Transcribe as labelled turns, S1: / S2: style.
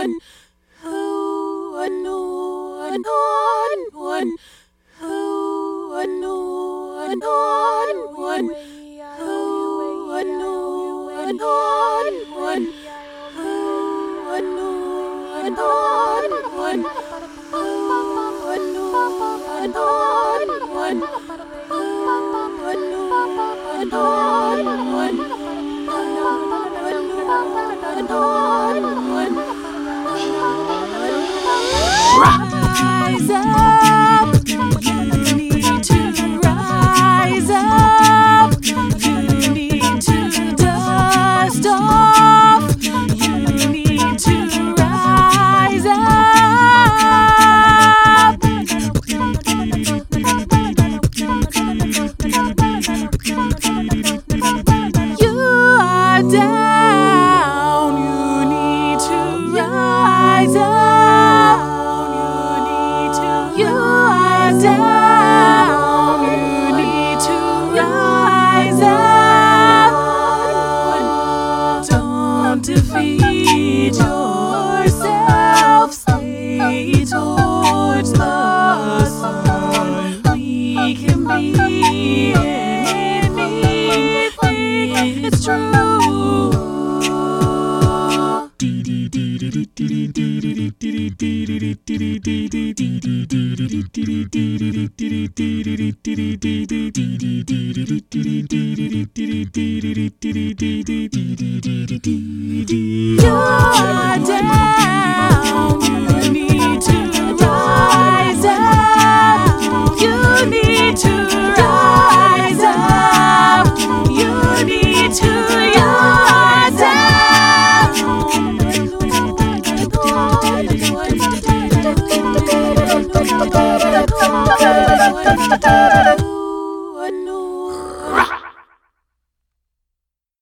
S1: Rise up, you need to rise up, you need to dust off, you need to rise up. You are down, you need to rise up. You are down, you need to rise up. Don't defeat your